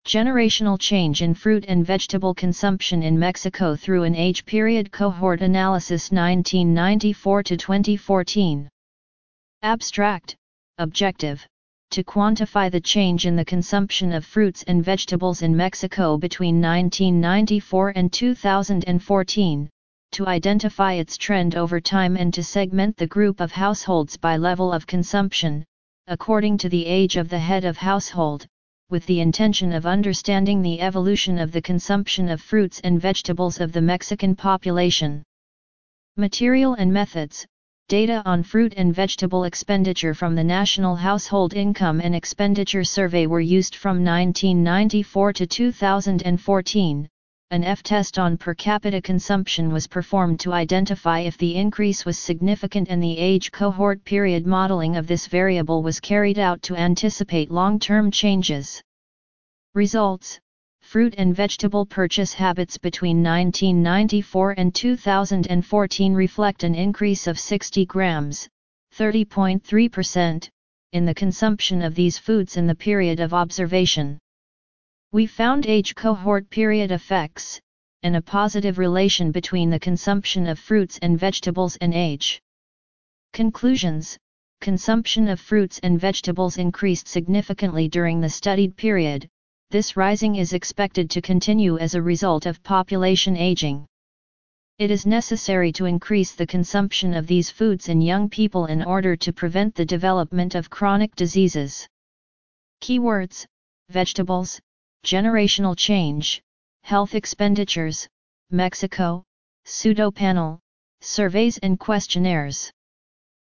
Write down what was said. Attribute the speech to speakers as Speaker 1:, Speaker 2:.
Speaker 1: Generational change in fruit and vegetable consumption in Mexico through an age period cohort analysis 1994 to 2014. Abstract, objective, to quantify the change in the consumption of fruits and vegetables in Mexico between 1994 and 2014, to identify its trend over time and to segment the group of households by level of consumption, according to the age of the head of household, with the intention of understanding the evolution of the consumption of fruits and vegetables of the Mexican population. Material and methods. Data on fruit and vegetable expenditure from the National Household Income and Expenditure Survey were used from 1994 to 2014. An F-test on per capita consumption was performed to identify if the increase was significant, and the age cohort period modeling of this variable was carried out to anticipate long-term changes. Results: fruit and vegetable purchase habits between 1994 and 2014 reflect an increase of 60 grams, 30.3%, in the consumption of these foods in the period of observation. We found age cohort period effects, and a positive relation between the consumption of fruits and vegetables and age. Conclusions: consumption of fruits and vegetables increased significantly during the studied period. This rising is expected to continue as a result of population aging. It is necessary to increase the consumption of these foods in young people in order to prevent the development of chronic diseases. Keywords: vegetables, generational change, health expenditures, Mexico, pseudo-panel, surveys and questionnaires.